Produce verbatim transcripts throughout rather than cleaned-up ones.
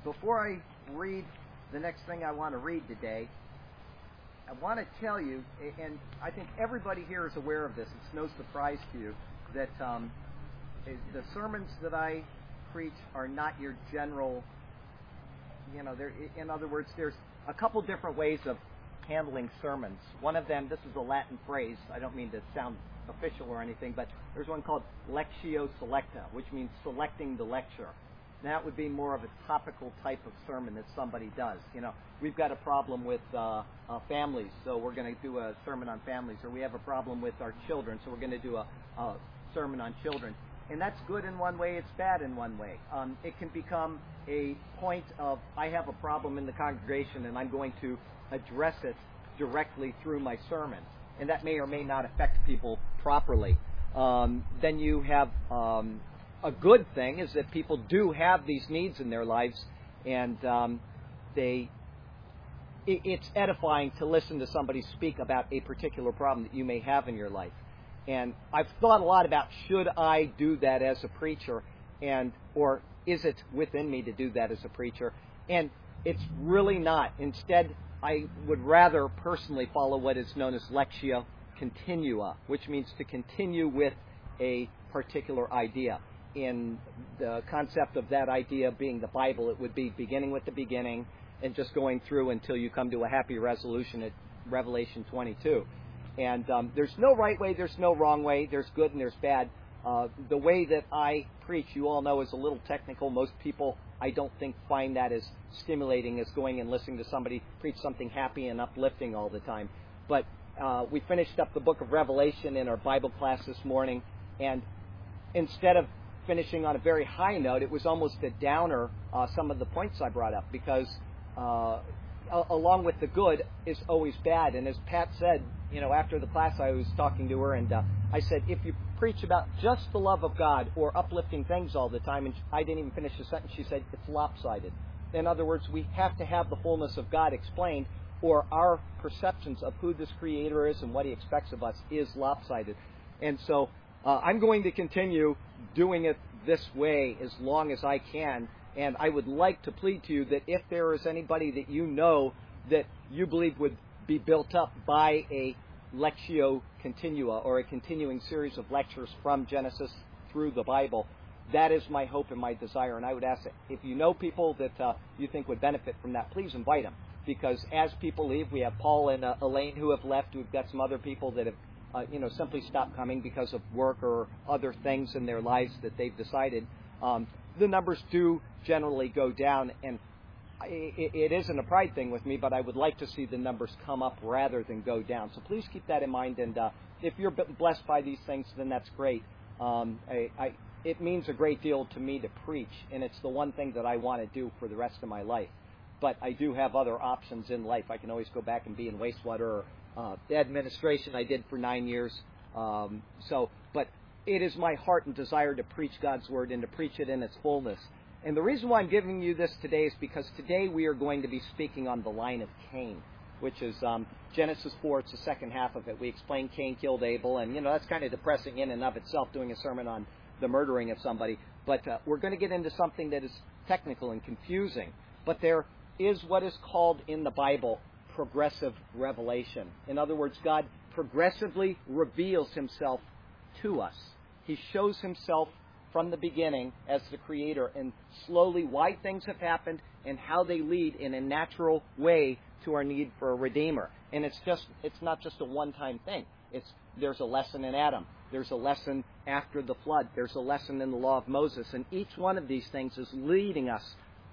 before I read the next thing I want to read today, I want to tell you, and I think everybody here is aware of this, it's no surprise to you, that um, the sermons that I preach are not your general, you know, in other words, there's a couple different ways of handling sermons. One of them, this is a Latin phrase, I don't mean to sound official or anything, but there's one called lectio selecta, which means selecting the lecture. That would be more of a topical type of sermon that somebody does. You know, we've got a problem with uh, uh, families, so we're going to do a sermon on families. Or we have a problem with our children, so we're going to do a, a sermon on children. And that's good in one way, it's bad in one way. Um, it can become a point of, I have a problem in the congregation and I'm going to address it directly through my sermon. And that may or may not affect people properly. Um, then you have... Um, A good thing is that people do have these needs in their lives, and um, they it, it's edifying to listen to somebody speak about a particular problem that you may have in your life. And I've thought a lot about, should I do that as a preacher, and or is it within me to do that as a preacher? And it's really not. Instead, I would rather personally follow what is known as lectio continua, which means to continue with a particular idea. In the concept of that idea being the Bible, it would be beginning with the beginning and just going through until you come to a happy resolution at Revelation twenty-two. And um, there's no right way, there's no wrong way, there's good and there's bad. Uh, the way that I preach, you all know, is a little technical. Most people, I don't think, find that as stimulating as going and listening to somebody preach something happy and uplifting all the time. But uh, we finished up the book of Revelation in our Bible class this morning, and instead of finishing on a very high note, it was almost a downer, uh, some of the points I brought up, because uh, a- along with the good is always bad. And as Pat said, you know, after the class I was talking to her, and uh, I said, if you preach about just the love of God or uplifting things all the time, and I didn't even finish the sentence, she said, it's lopsided. In other words, we have to have the fullness of God explained, or our perceptions of who this Creator is and what He expects of us is lopsided. And so uh, I'm going to continue doing it this way as long as I can, and I would like to plead to you that if there is anybody that you know that you believe would be built up by a lectio continua, or a continuing series of lectures from Genesis through the Bible, that is my hope and my desire. And I would ask that if you know people that uh, you think would benefit from that, please invite them, because as people leave, we have Paul and uh, Elaine who have left. We've got some other people that have Uh, you know, simply stop coming because of work or other things in their lives that they've decided. Um, the numbers do generally go down, and it, it isn't a pride thing with me, but I would like to see the numbers come up rather than go down. So please keep that in mind, and uh, if you're blessed by these things, then that's great. Um, I, I, it means a great deal to me to preach, and it's the one thing that I want to do for the rest of my life. But I do have other options in life. I can always go back and be in wastewater or Uh, the administration I did for nine years. Um, so, but it is my heart and desire to preach God's Word and to preach it in its fullness. And the reason why I'm giving you this today is because today we are going to be speaking on the line of Cain, which is um, Genesis four. It's the second half of it. We explain Cain killed Abel, and, you know, that's kind of depressing in and of itself, doing a sermon on the murdering of somebody. But uh, we're going to get into something that is technical and confusing. But there is what is called in the Bible progressive revelation. In other words, God progressively reveals Himself to us. He shows Himself from the beginning as the Creator, and slowly why things have happened and how they lead in a natural way to our need for a Redeemer. And it's just it's not just a one-time thing. It's there's a lesson in Adam. There's a lesson after the flood. There's a lesson in the law of Moses. And each one of these things is leading us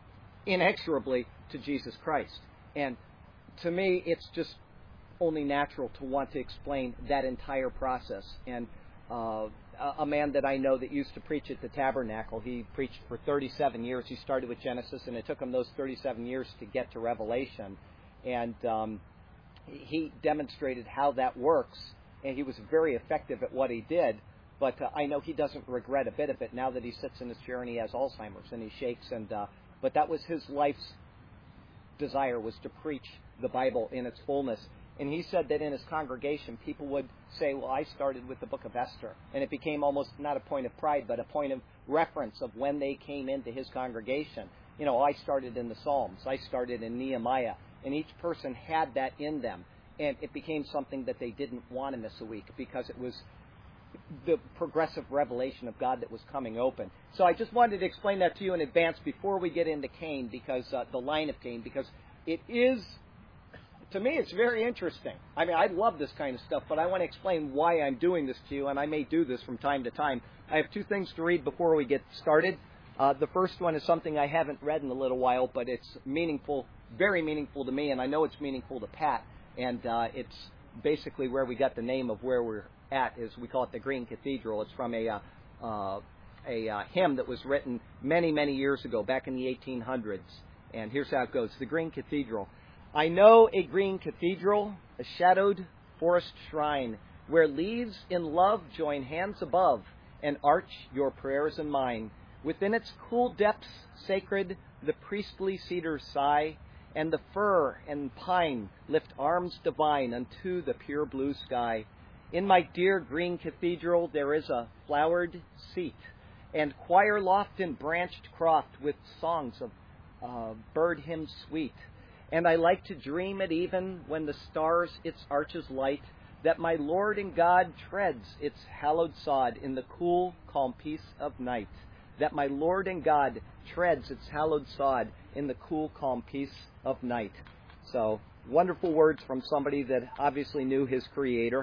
inexorably to Jesus Christ. And to me, it's just only natural to want to explain that entire process. And uh, a man that I know that used to preach at the Tabernacle, he preached for thirty-seven years. He started with Genesis, and it took him those thirty-seven years to get to Revelation. And um, he demonstrated how that works, and he was very effective at what he did. But uh, I know he doesn't regret a bit of it now that he sits in his chair and he has Alzheimer's and he shakes. And uh, but that was his life's desire, was to preach the Bible in its fullness. And he said that in his congregation, people would say, well, I started with the book of Esther. And it became almost not a point of pride, but a point of reference of when they came into his congregation. You know, I started in the Psalms. I started in Nehemiah. And each person had that in them. And it became something that they didn't want to miss a week because it was the progressive revelation of God that was coming open. So I just wanted to explain that to you in advance before we get into Cain, because uh, the line of Cain, because it is, to me, it's very interesting. I mean, I love this kind of stuff, but I want to explain why I'm doing this to you, and I may do this from time to time. I have two things to read before we get started. Uh, the first one is something I haven't read in a little while, but it's meaningful, very meaningful to me, and I know it's meaningful to Pat, and uh, it's basically where we got the name of where we're at, is we call it the Green Cathedral. It's from a uh, uh, a uh, hymn that was written many, many years ago, back in the eighteen hundreds. And here's how it goes. The Green Cathedral. I know a green cathedral, a shadowed forest shrine, where leaves in love join hands above and arch your prayers and mine. Within its cool depths sacred, the priestly cedars sigh, and the fir and pine lift arms divine unto the pure blue sky. In my dear green cathedral there is a flowered seat, and choir loft and branched croft with songs of uh, bird hymns sweet. And I like to dream at even when the stars its arches light, that my Lord and God treads its hallowed sod in the cool, calm peace of night. That my Lord and God treads its hallowed sod in the cool, calm peace of night. So, wonderful words from somebody that obviously knew his Creator.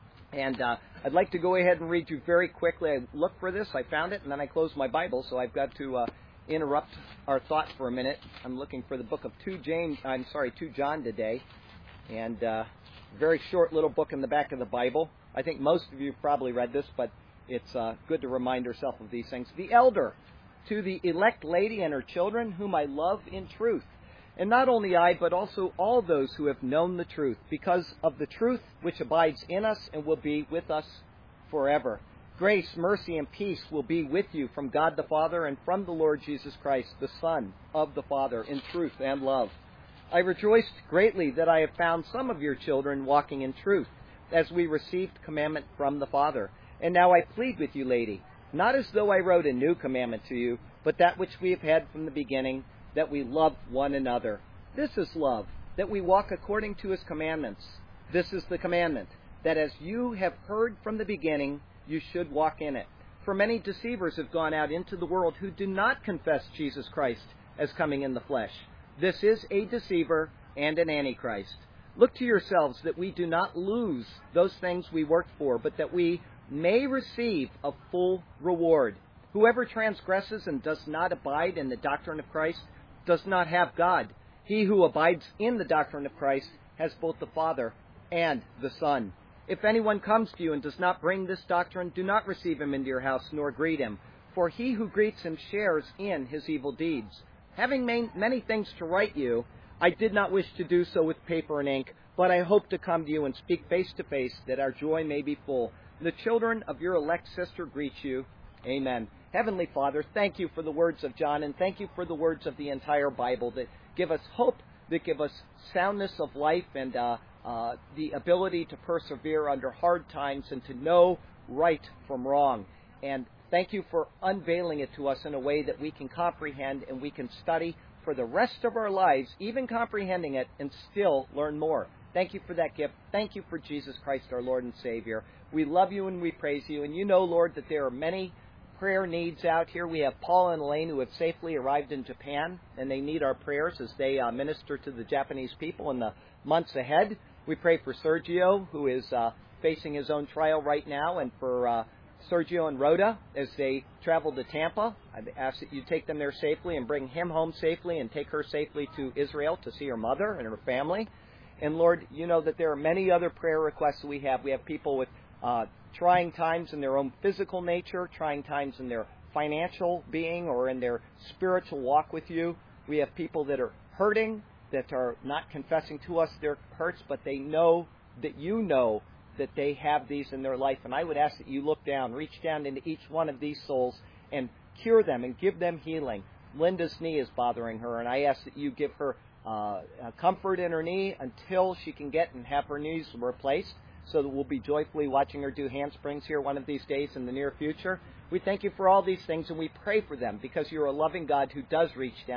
And uh, I'd like to go ahead and read you very quickly. I looked for this, I found it, and then I closed my Bible, so I've got to uh, interrupt our thought for a minute. I'm looking for the book of two James. I'm sorry, two John today, and uh, very short little book in the back of the Bible. I think most of you have probably read this, but it's uh, good to remind ourselves of these things. The elder, to the elect lady and her children, whom I love in truth. And not only I, but also all those who have known the truth, because of the truth which abides in us and will be with us forever. Grace, mercy, and peace will be with you from God the Father and from the Lord Jesus Christ, the Son of the Father, in truth and love. I rejoiced greatly that I have found some of your children walking in truth, as we received commandment from the Father. And now I plead with you, lady, not as though I wrote a new commandment to you, but that which we have had from the beginning, that we love one another. This is love, that we walk according to his commandments. This is the commandment, that as you have heard from the beginning, you should walk in it. For many deceivers have gone out into the world who do not confess Jesus Christ as coming in the flesh. This is a deceiver and an antichrist. Look to yourselves that we do not lose those things we worked for, but that we may receive a full reward. Whoever transgresses and does not abide in the doctrine of Christ does not have God. He who abides in the doctrine of Christ has both the Father and the Son. If anyone comes to you and does not bring this doctrine, do not receive him into your house, nor greet him. For he who greets him shares in his evil deeds. Having many things to write you, I did not wish to do so with paper and ink, but I hope to come to you and speak face to face, that our joy may be full. The children of your elect sister greet you. Amen. Heavenly Father, thank you for the words of John, and thank you for the words of the entire Bible that give us hope, that give us soundness of life, and uh, uh, the ability to persevere under hard times and to know right from wrong. And thank you for unveiling it to us in a way that we can comprehend and we can study for the rest of our lives, even comprehending it, and still learn more. Thank you for that gift. Thank you for Jesus Christ, our Lord and Savior. We love you and we praise you. And you know, Lord, that there are many prayer needs out here. We have Paul and Elaine who have safely arrived in Japan, and they need our prayers as they uh, minister to the Japanese people in the months ahead. We pray for Sergio, who is uh, facing his own trial right now, and for uh, Sergio and Rhoda as they travel to Tampa. I ask that you take them there safely and bring him home safely and take her safely to Israel to see her mother and her family. And Lord, you know that there are many other prayer requests we have. We have people with uh, trying times in their own physical nature, trying times in their financial being or in their spiritual walk with you. We have people that are hurting, that are not confessing to us their hurts, but they know that you know that they have these in their life. And I would ask that you look down, reach down into each one of these souls and cure them and give them healing. Linda's knee is bothering her, and I ask that you give her uh, comfort in her knee until she can get and have her knees replaced, so that we'll be joyfully watching her do handsprings here one of these days in the near future. We thank you for all these things, and we pray for them because you're a loving God who does reach down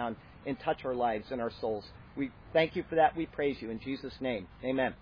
and touch our lives and our souls. We thank you for that. We praise you in Jesus' name. Amen.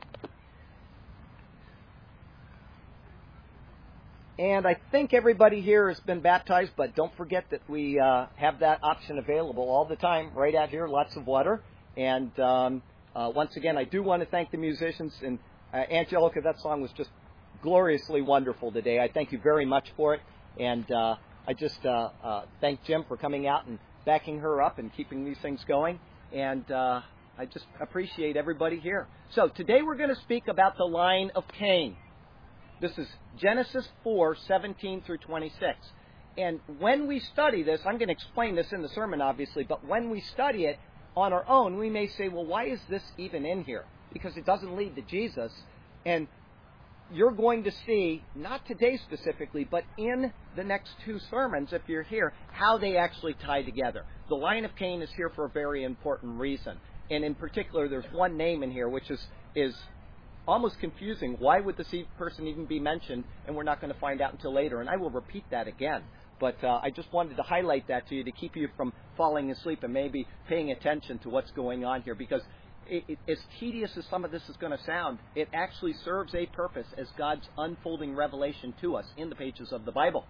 And I think everybody here has been baptized, but don't forget that we uh, have that option available all the time right out here, lots of water. And um, uh, once again, I do want to thank the musicians. And uh, Angelica, that song was just gloriously wonderful today. I thank you very much for it. And uh, I just uh, uh, thank Jim for coming out and backing her up and keeping these things going. And uh, I just appreciate everybody here. So today we're going to speak about the line of Cain. This is Genesis four, seventeen through twenty-six. And when we study this, I'm going to explain this in the sermon, obviously, but when we study it on our own, we may say, well, why is this even in here? Because it doesn't lead to Jesus. And you're going to see, not today specifically, but in the next two sermons, if you're here, how they actually tie together. The line of Cain is here for a very important reason. And in particular, there's one name in here which is is almost confusing. Why would this person even be mentioned? And we're not going to find out until later. And I will repeat that again. But uh, I just wanted to highlight that to you to keep you from falling asleep and maybe paying attention to what's going on here. Because it, it, as tedious as some of this is going to sound, it actually serves a purpose as God's unfolding revelation to us in the pages of the Bible.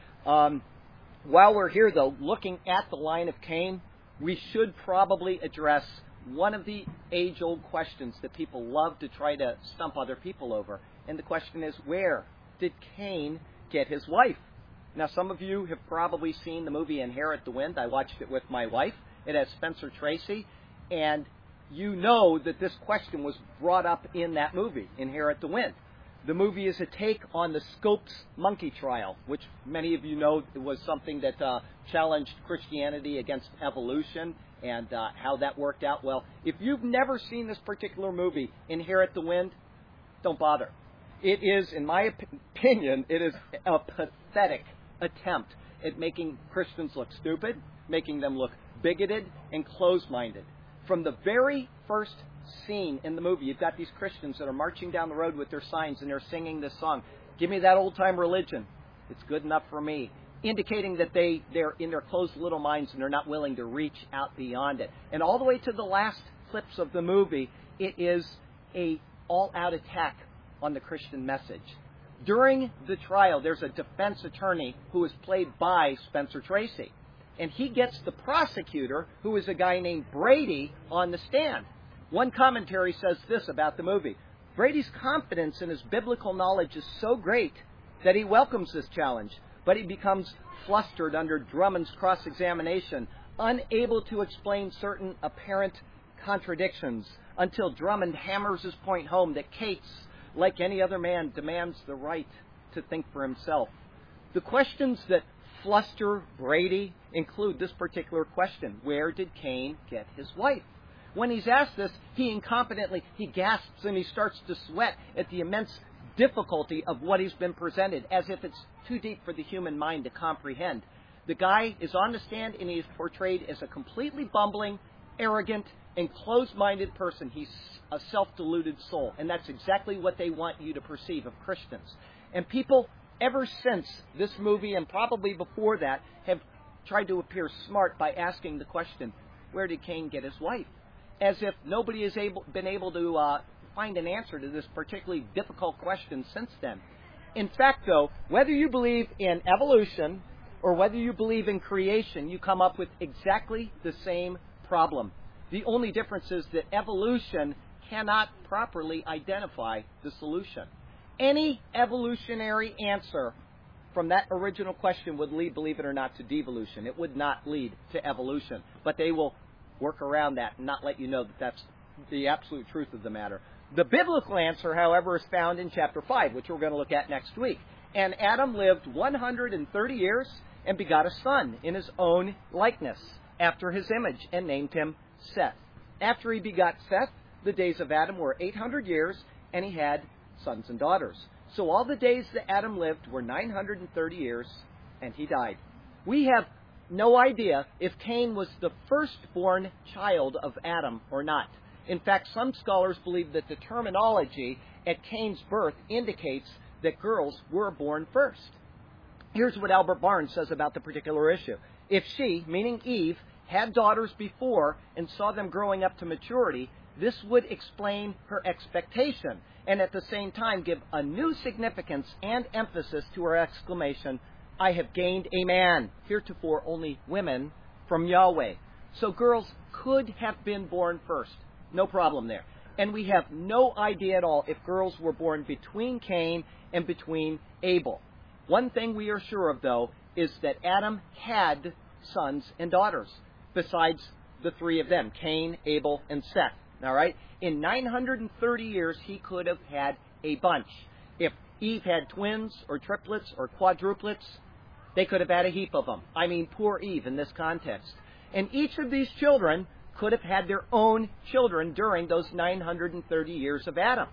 Um, while we're here, though, looking at the line of Cain, we should probably address one of the age-old questions that people love to try to stump other people over. And the question is, where did Cain get his wife? Now, some of you have probably seen the movie Inherit the Wind. I watched it with my wife. It has Spencer Tracy. And you know that this question was brought up in that movie, Inherit the Wind. The movie is a take on the Scopes monkey trial, which many of you know was something that uh, challenged Christianity against evolution and uh, how that worked out. Well, if you've never seen this particular movie, Inherit the Wind, don't bother. It is, in my op- opinion, it is a pathetic attempt at making Christians look stupid, making them look bigoted and closed-minded. From the very first scene in the movie, you've got these Christians that are marching down the road with their signs and they're singing this song, "Give me that old-time religion. It's good enough for me," indicating that they, they're in their closed little minds and they're not willing to reach out beyond it. And all the way to the last clips of the movie, it is a all-out attack on the Christian message. During the trial, there's a defense attorney who is played by Spencer Tracy. And he gets the prosecutor, who is a guy named Brady, on the stand. One commentary says this about the movie: Brady's confidence in his biblical knowledge is so great that he welcomes this challenge, but he becomes flustered under Drummond's cross-examination, unable to explain certain apparent contradictions, until Drummond hammers his point home that Cates, like any other man, demands the right to think for himself. The questions that fluster Brady include this particular question: where did Cain get his wife? When he's asked this, he incompetently, he gasps and he starts to sweat at the immense difficulty of what he's been presented, as if it's too deep for the human mind to comprehend. The guy is on the stand and he is portrayed as a completely bumbling, arrogant, and closed-minded person. He's a self-deluded soul, and that's exactly what they want you to perceive of Christians. And people, ever since this movie, and probably before that, have tried to appear smart by asking the question, where did Cain get his wife? As if nobody has able, been able to uh, find an answer to this particularly difficult question since then. In fact, though, whether you believe in evolution or whether you believe in creation, you come up with exactly the same problem. The only difference is that evolution cannot properly identify the solution. Any evolutionary answer from that original question would lead, believe it or not, to devolution. It would not lead to evolution. But they will work around that and not let you know that that's the absolute truth of the matter. The biblical answer, however, is found in chapter five, which we're going to look at next week. And Adam lived one hundred thirty years and begot a son in his own likeness, after his image, and named him Seth. After he begot Seth, the days of Adam were eight hundred years, and he had sons and daughters. So all the days that Adam lived were nine hundred thirty years, and he died. We have no idea if Cain was the firstborn child of Adam or not. In fact, some scholars believe that the terminology at Cain's birth indicates that girls were born first. Here's what Albert Barnes says about the particular issue. If she, meaning Eve, had daughters before and saw them growing up to maturity, this would explain her expectation and at the same time give a new significance and emphasis to her exclamation, I have gained a man, heretofore only women, from Yahweh. So girls could have been born first. No problem there. And we have no idea at all if girls were born between Cain and between Abel. One thing we are sure of, though, is that Adam had sons and daughters, besides the three of them, Cain, Abel, and Seth. All right? In nine hundred thirty years, he could have had a bunch. If Eve had twins or triplets or quadruplets, they could have had a heap of them. I mean, poor Eve in this context. And each of these children could have had their own children during those nine hundred thirty years of Adam.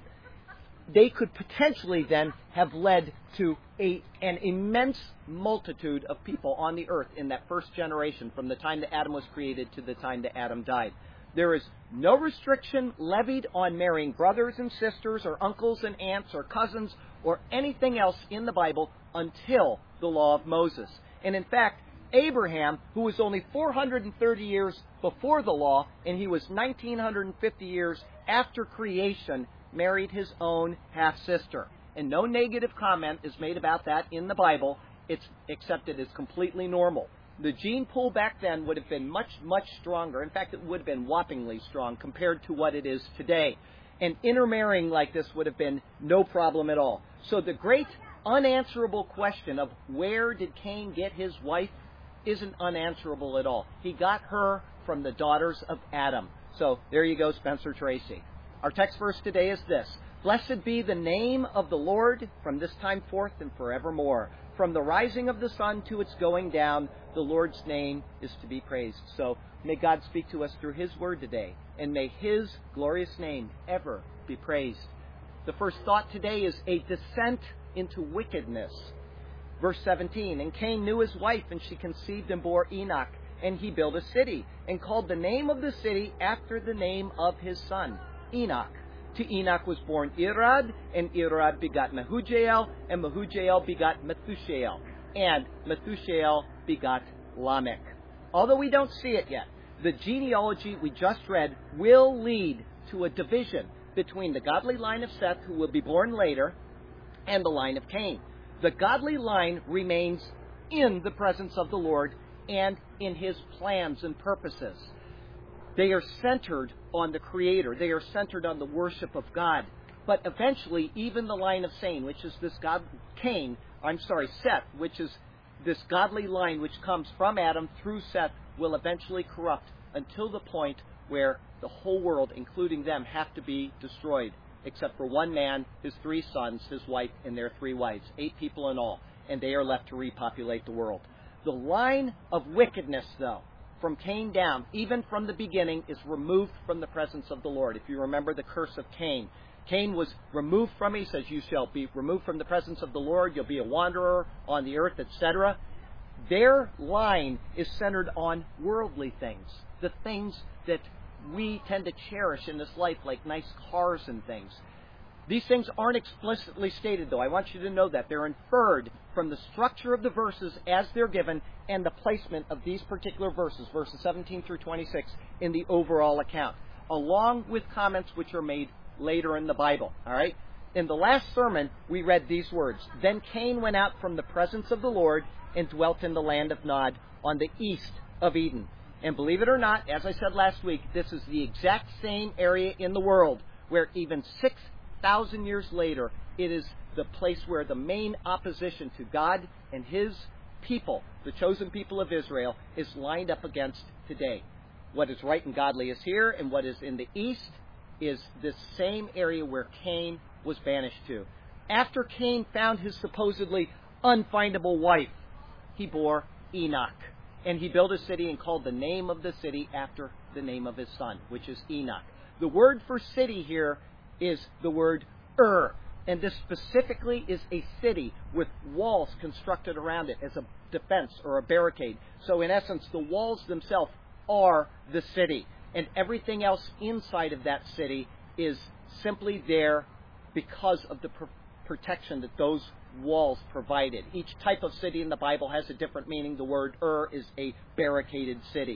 They could potentially then have led to a, an immense multitude of people on the earth in that first generation, from the time that Adam was created to the time that Adam died. There is no restriction levied on marrying brothers and sisters or uncles and aunts or cousins or anything else in the Bible until the law of Moses. And in fact, Abraham, who was only four hundred thirty years before the law, and he was one thousand nine hundred fifty years after creation, married his own half-sister. And no negative comment is made about that in the Bible. It's accepted as completely normal. The gene pool back then would have been much, much stronger. In fact, it would have been whoppingly strong compared to what it is today. And intermarrying like this would have been no problem at all. So the great unanswerable question of where did Cain get his wife isn't unanswerable at all. He got her from the daughters of Adam. So there you go, Spencer Tracy. Our text verse today is this: Blessed be the name of the Lord from this time forth and forevermore. From the rising of the sun to its going down, the Lord's name is to be praised. So may God speak to us through His word today, and may His glorious name ever be praised. The first thought today is a descent into wickedness. Verse seventeen, And Cain knew his wife, and she conceived and bore Enoch. And he built a city, and called the name of the city after the name of his son, Enoch. To Enoch was born Irad, and Irad begot Mehujael, and Mehujael begot Methushael, and Methushael begot Lamech. Although we don't see it yet, the genealogy we just read will lead to a division between the godly line of Seth, who will be born later, and the line of Cain. The godly line remains in the presence of the Lord and in His plans and purposes. They are centered on the Creator. They are centered on the worship of God. But eventually, even the line of Cain, which is this God, Cain, I'm sorry, Seth, which is this godly line which comes from Adam through Seth, will eventually corrupt until the point where the whole world, including them, have to be destroyed, except for one man, his three sons, his wife, and their three wives. Eight people in all, and they are left to repopulate the world. The line of wickedness, though, from Cain down, even from the beginning, is removed from the presence of the Lord. If you remember the curse of Cain, Cain was removed from it. He says, you shall be removed from the presence of the Lord. You'll be a wanderer on the earth, et cetera. Their line is centered on worldly things, the things that we tend to cherish in this life, like nice cars and things. These things aren't explicitly stated, though. I want you to know that. They're inferred from the structure of the verses as they're given and the placement of these particular verses, verses seventeen through twenty-six, in the overall account, along with comments which are made later in the Bible. All right? In the last sermon, we read these words: Then Cain went out from the presence of the Lord and dwelt in the land of Nod on the east of Eden. And believe it or not, as I said last week, this is the exact same area in the world where even six thousand years later, it is the place where the main opposition to God and His people, the chosen people of Israel, is lined up against today. What is right and godly is here, and what is in the east is this same area where Cain was banished to. After Cain found his supposedly unfindable wife, he bore Enoch. And he built a city and called the name of the city after the name of his son, which is Enoch. The word for city here is the word Ur. And this specifically is a city with walls constructed around it as a defense or a barricade. So in essence, the walls themselves are the city. And everything else inside of that city is simply there because of the pr- protection that those walls provided. Each type of city in the Bible has a different meaning. The word Ur is a barricaded city.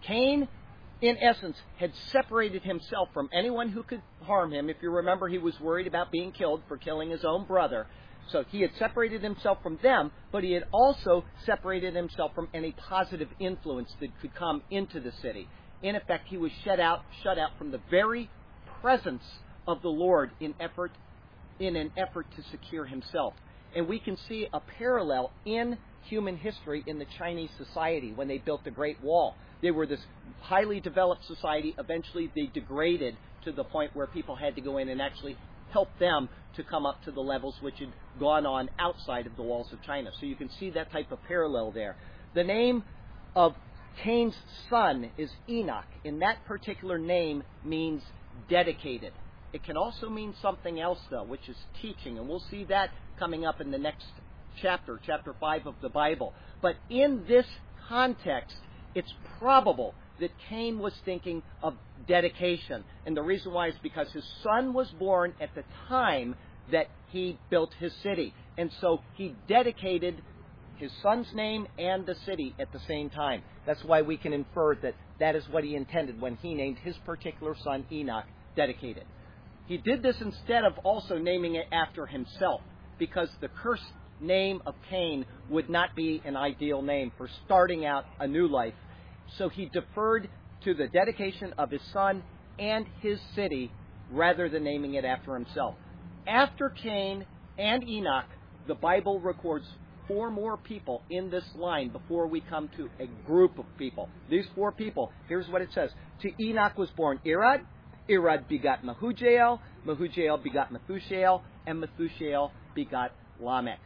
Cain, in essence, had separated himself from anyone who could harm him. If you remember, he was worried about being killed for killing his own brother. So he had separated himself from them, but he had also separated himself from any positive influence that could come into the city. In effect, he was shut out, shut out from the very presence of the Lord in effort, in an effort to secure himself. And we can see a parallel in human history in the Chinese society when they built the Great Wall. They were this highly developed society. Eventually, they degraded to the point where people had to go in and actually help them to come up to the levels which had gone on outside of the walls of China. So you can see that type of parallel there. The name of Cain's son is Enoch, and that particular name means dedicated. It can also mean something else, though, which is teaching, and we'll see that coming up in the next chapter, chapter five of the Bible. But in this context, it's probable that Cain was thinking of dedication. And the reason why is because his son was born at the time that he built his city. And so he dedicated his son's name and the city at the same time. That's why we can infer that that is what he intended when he named his particular son Enoch, dedicated. He did this instead of also naming it after himself, because the cursed name of Cain would not be an ideal name for starting out a new life. So he deferred to the dedication of his son and his city rather than naming it after himself. After Cain and Enoch, the Bible records four more people in this line before we come to a group of people. These four people, here's what it says. To Enoch was born Irad. Irad begot Mehujael. Mehujael begot Methushael. And Methushael begot Lamech.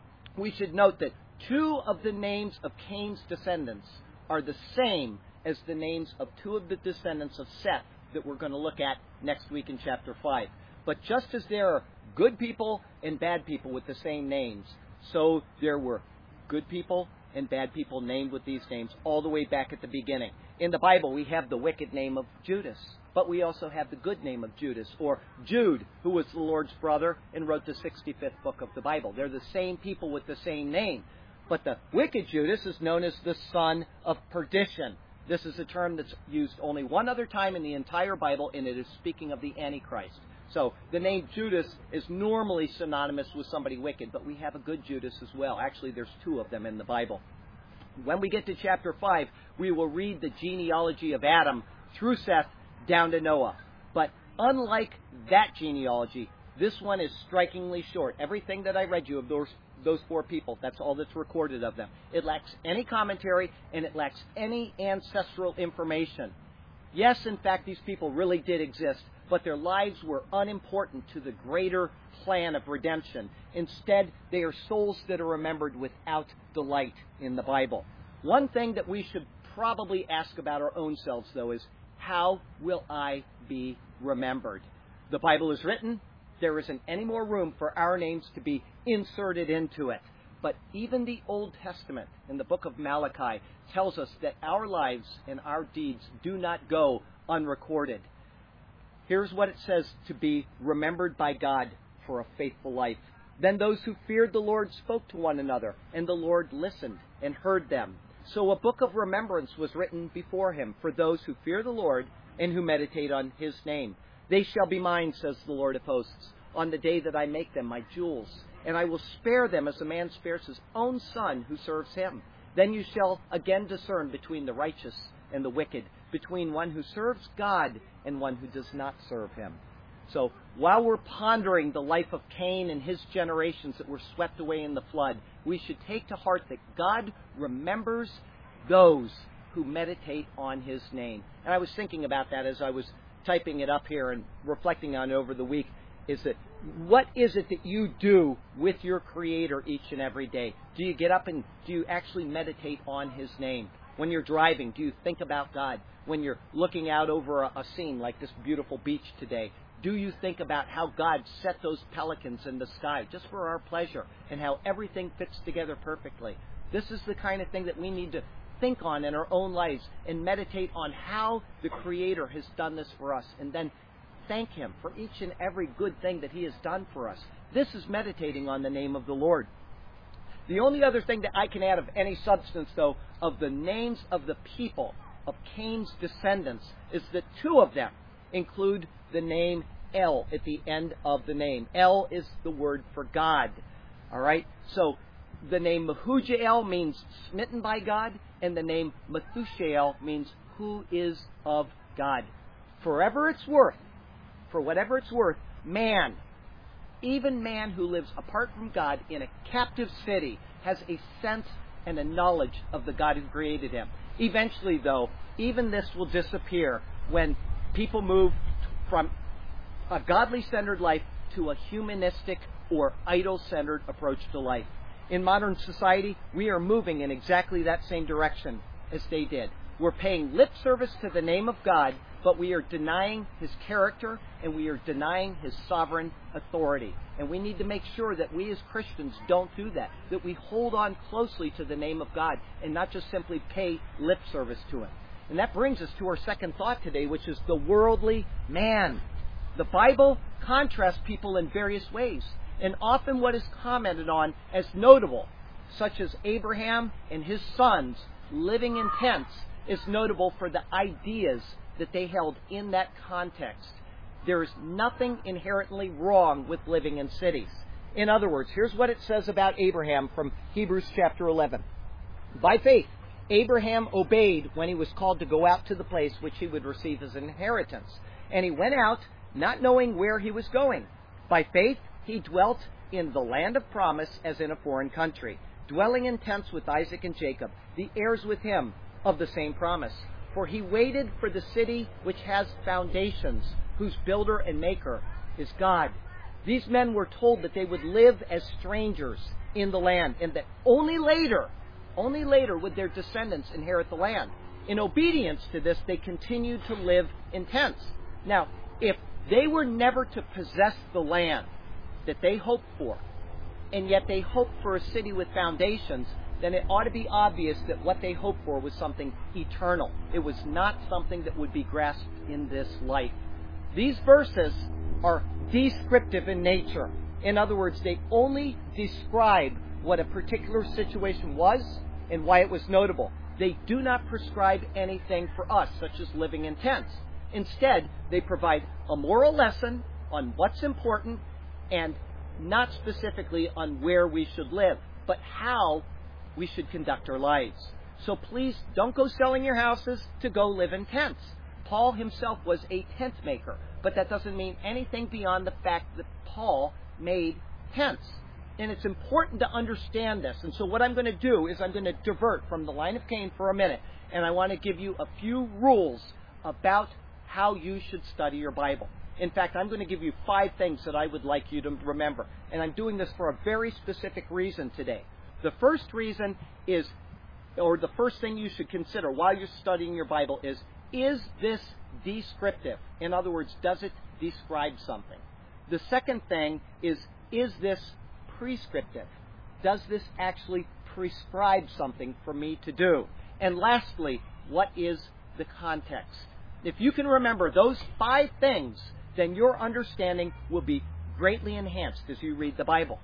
We should note that two of the names of Cain's descendants are the same as the names of two of the descendants of Seth that we're going to look at next week in chapter five. But just as there are good people and bad people with the same names, so there were good people and bad people named with these names all the way back at the beginning. In the Bible, we have the wicked name of Judas, but we also have the good name of Judas, or Jude, who was the Lord's brother and wrote the sixty-fifth book of the Bible. They're the same people with the same name. But the wicked Judas is known as the son of perdition. This is a term that's used only one other time in the entire Bible, and it is speaking of the Antichrist. So the name Judas is normally synonymous with somebody wicked, but we have a good Judas as well. Actually, there's two of them in the Bible. When we get to chapter five, we will read the genealogy of Adam through Seth down to Noah. But unlike that genealogy, this one is strikingly short. Everything that I read you of those those four people, that's all that's recorded of them. It lacks any commentary, and it lacks any ancestral information. Yes, in fact, these people really did exist, but their lives were unimportant to the greater plan of redemption. Instead, they are souls that are remembered without delight in the Bible. One thing that we should probably ask about our own selves, though, is how will I be remembered? The Bible is written. There isn't any more room for our names to be inserted into it. But even the Old Testament, in the book of Malachi, tells us that our lives and our deeds do not go unrecorded. Here's what it says to be remembered by God for a faithful life. Then those who feared the Lord spoke to one another, and the Lord listened and heard them. So a book of remembrance was written before him for those who fear the Lord and who meditate on his name. They shall be mine, says the Lord of hosts, on the day that I make them my jewels. And I will spare them as a man spares his own son who serves him. Then you shall again discern between the righteous and the wicked, between one who serves God and one who does not serve him. So while we're pondering the life of Cain and his generations that were swept away in the flood, we should take to heart that God remembers those who meditate on his name. And I was thinking about that as I was typing it up here and reflecting on it over the week, is that what is it that you do with your Creator each and every day? Do you get up and do you actually meditate on his name? When you're driving, do you think about God? When you're looking out over a, a scene like this beautiful beach today, do you think about how God set those pelicans in the sky just for our pleasure and how everything fits together perfectly? This is the kind of thing that we need to think on in our own lives and meditate on how the Creator has done this for us, and then thank him for each and every good thing that he has done for us. This is meditating on the name of the Lord. The only other thing that I can add of any substance, though, of the names of the people of Cain's descendants is that two of them include the name El at the end of the name. El is the word for God. All right? So the name Mehujael means smitten by God, and the name Methushael means who is of God. Forever it's worth, for whatever it's worth, man, even man who lives apart from God in a captive city, has a sense and a knowledge of the God who created him. Eventually, though, even this will disappear when people move from a godly-centered life to a humanistic or idol-centered approach to life. In modern society, we are moving in exactly that same direction as they did. We're paying lip service to the name of God, but we are denying His character and we are denying His sovereign authority. And we need to make sure that we as Christians don't do that, that we hold on closely to the name of God and not just simply pay lip service to Him. And that brings us to our second thought today, which is the worldly man. The Bible contrasts people in various ways, and often what is commented on as notable, such as Abraham and his sons living in tents, is notable for the ideas that they held in that context. There is nothing inherently wrong with living in cities. In other words, here's what it says about Abraham from Hebrews chapter eleven. By faith, Abraham obeyed when he was called to go out to the place which he would receive as an inheritance. And he went out, not knowing where he was going. By faith, he dwelt in the land of promise as in a foreign country, dwelling in tents with Isaac and Jacob, the heirs with him of the same promise. For he waited for the city which has foundations, whose builder and maker is God. These men were told that they would live as strangers in the land, and that only later, only later would their descendants inherit the land. In obedience to this, they continued to live in tents. Now, if they were never to possess the land that they hoped for, and yet they hoped for a city with foundations, then it ought to be obvious that what they hoped for was something eternal. It was not something that would be grasped in this life. These verses are descriptive in nature. In other words, they only describe what a particular situation was and why it was notable. They do not prescribe anything for us, such as living in tents. Instead, they provide a moral lesson on what's important and not specifically on where we should live, but how we should conduct our lives. So please don't go selling your houses to go live in tents. Paul himself was a tent maker, but that doesn't mean anything beyond the fact that Paul made tents. And it's important to understand this. And so what I'm going to do is I'm going to divert from the line of Cain for a minute, and I want to give you a few rules about how you should study your Bible. In fact, I'm going to give you five things that I would like you to remember. And I'm doing this for a very specific reason today. The first reason is, or the first thing you should consider while you're studying your Bible is, is this descriptive? In other words, does it describe something? The second thing is, is this prescriptive? Does this actually prescribe something for me to do? And lastly, what is the context? If you can remember those five things, then your understanding will be greatly enhanced as you read the Bible.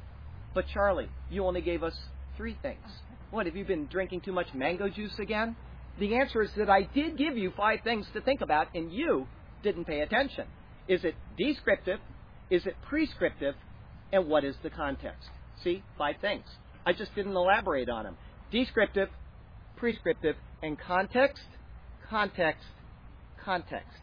But Charlie, you only gave us three things. What, have you been drinking too much mango juice again? The answer is that I did give you five things to think about, and you didn't pay attention. Is it descriptive? Is it prescriptive? And what is the context? See, five things. I just didn't elaborate on them. Descriptive, prescriptive, and context, context, context.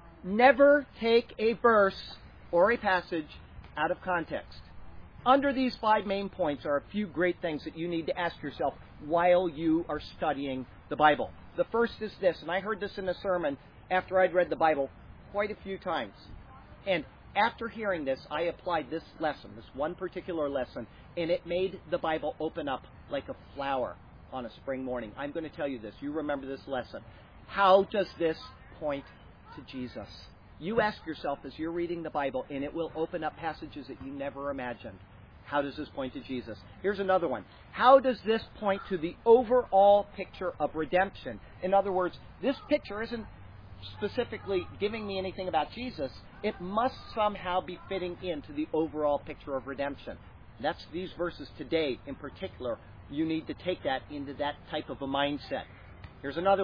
Never take a verse or a passage out of context. Under these five main points are a few great things that you need to ask yourself while you are studying the Bible. The first is this, and I heard this in a sermon after I'd read the Bible quite a few times. And after hearing this, I applied this lesson, this one particular lesson, and it made the Bible open up like a flower on a spring morning. I'm going to tell you this. You remember this lesson. How does this point to Jesus? You ask yourself as you're reading the Bible, and it will open up passages that you never imagined. How does this point to Jesus? Here's another one. How does this point to the overall picture of redemption? In other words, this picture isn't specifically giving me anything about Jesus. It must somehow be fitting into the overall picture of redemption. That's these verses today in particular. You need to take that into that type of a mindset. Here's another one.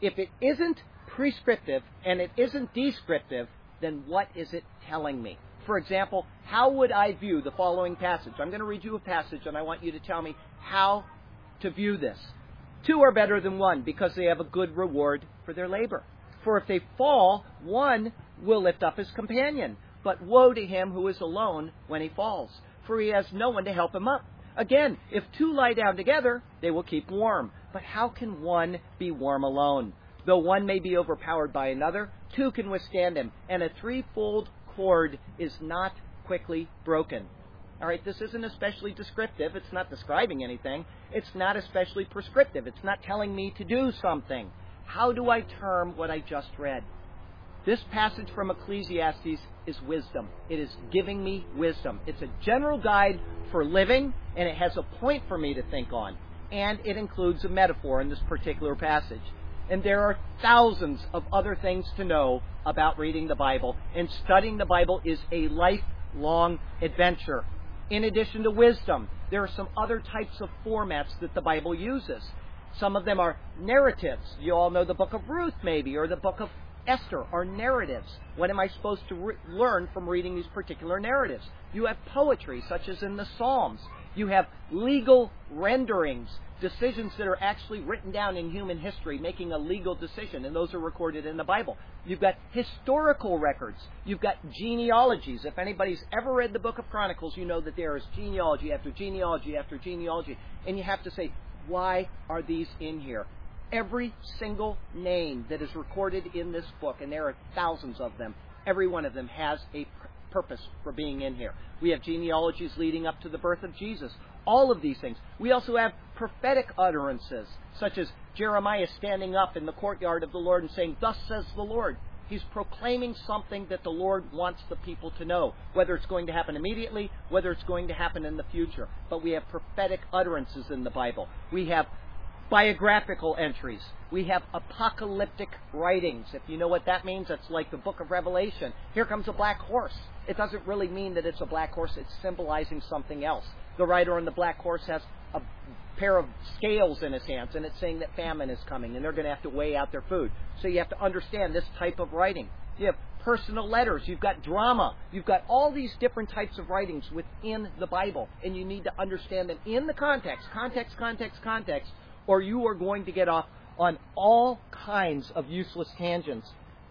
if it isn't prescriptive and it isn't descriptive, then what is it telling me? For example, how would I view the following passage? I'm going to read you a passage, and I want you to tell me how to view this. Two are better than one, because they have a good reward for their labor. For if they fall, one will lift up his companion. But woe to him who is alone when he falls, for he has no one to help him up. Again, if two lie down together, they will keep warm. But how can one be warm alone? Though one may be overpowered by another, two can withstand him, and a threefold cord is not quickly broken. All right, this isn't especially descriptive. It's not describing anything. It's not especially prescriptive. It's not telling me to do something. How do I term what I just read? This passage from Ecclesiastes is wisdom. It is giving me wisdom. It's a general guide for living, and it has a point for me to think on. And it includes a metaphor in this particular passage. And there are thousands of other things to know about reading the Bible, and studying the Bible is a lifelong adventure. In addition to wisdom, there are some other types of formats that the Bible uses. Some of them are narratives. You all know the book of Ruth, maybe, or the book of Esther, are narratives. What am I supposed to re- learn from reading these particular narratives? You have poetry, such as in the Psalms. You have legal renderings, decisions that are actually written down in human history, making a legal decision, and those are recorded in the Bible. You've got historical records. You've got genealogies. If anybody's ever read the book of Chronicles, you know that there is genealogy after genealogy after genealogy. And you have to say, why are these in here? Every single name that is recorded in this book, and there are thousands of them, every one of them has a purpose for being in here. We have genealogies leading up to the birth of Jesus. All of these things. We also have prophetic utterances, such as Jeremiah standing up in the courtyard of the Lord and saying, "Thus says the Lord." He's proclaiming something that the Lord wants the people to know, whether it's going to happen immediately, whether it's going to happen in the future. But we have prophetic utterances in the Bible. We have biographical entries. We have apocalyptic writings. If you know what that means, that's like the book of Revelation. Here comes a black horse. It doesn't really mean that it's a black horse. It's symbolizing something else. The rider on the black horse has a pair of scales in his hands, and it's saying that famine is coming, and they're going to have to weigh out their food. So you have to understand this type of writing. You have personal letters. You've got drama. You've got all these different types of writings within the Bible, and you need to understand them in the context, context, context, context, or you are going to get off on all kinds of useless tangents.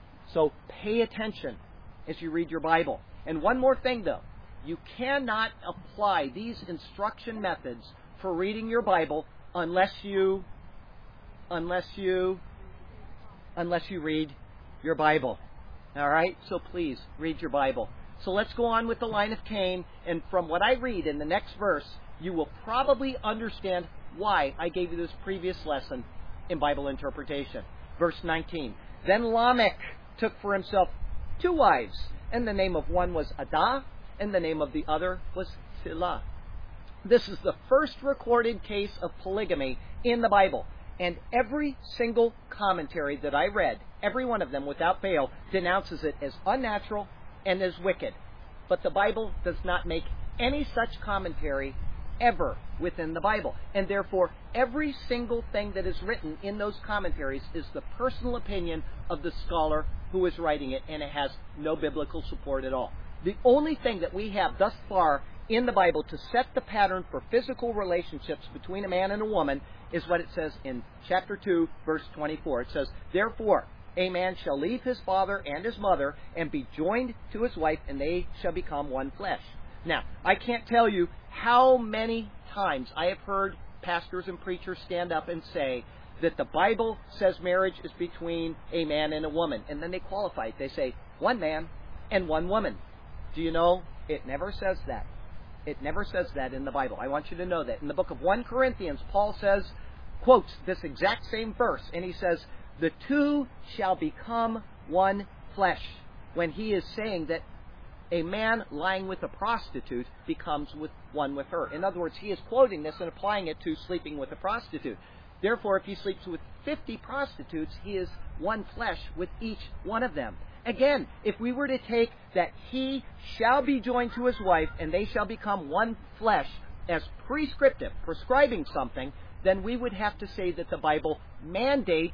So pay attention as you read your Bible. And one more thing, though. You cannot apply these instruction methods for reading your Bible unless you, unless you, unless you read your Bible. All right? So please, read your Bible. So let's go on with the line of Cain. And from what I read in the next verse, you will probably understand why I gave you this previous lesson in Bible interpretation. Verse nineteen. Then Lamech took for himself two wives, and the name of one was Adah, and the name of the other was Zillah. This is the first recorded case of polygamy in the Bible. And every single commentary that I read, every one of them without fail, denounces it as unnatural and as wicked. But the Bible does not make any such commentary ever within the Bible. And therefore, every single thing that is written in those commentaries is the personal opinion of the scholar who is writing it, and it has no biblical support at all. The only thing that we have thus far in the Bible to set the pattern for physical relationships between a man and a woman is what it says in chapter two, verse twenty-four. It says, "Therefore, a man shall leave his father and his mother and be joined to his wife, and they shall become one flesh." Now, I can't tell you how many times I have heard pastors and preachers stand up and say that the Bible says marriage is between a man and a woman. And then they qualify it. They say, one man and one woman. Do you know, it never says that. It never says that in the Bible. I want you to know that. In the book of First Corinthians, Paul says, quotes this exact same verse, and he says, "The two shall become one flesh," when he is saying that a man lying with a prostitute becomes with one with her. In other words, he is quoting this and applying it to sleeping with a prostitute. Therefore, if he sleeps with fifty prostitutes, he is one flesh with each one of them. Again, if we were to take that he shall be joined to his wife and they shall become one flesh as prescriptive, prescribing something, then we would have to say that the Bible mandates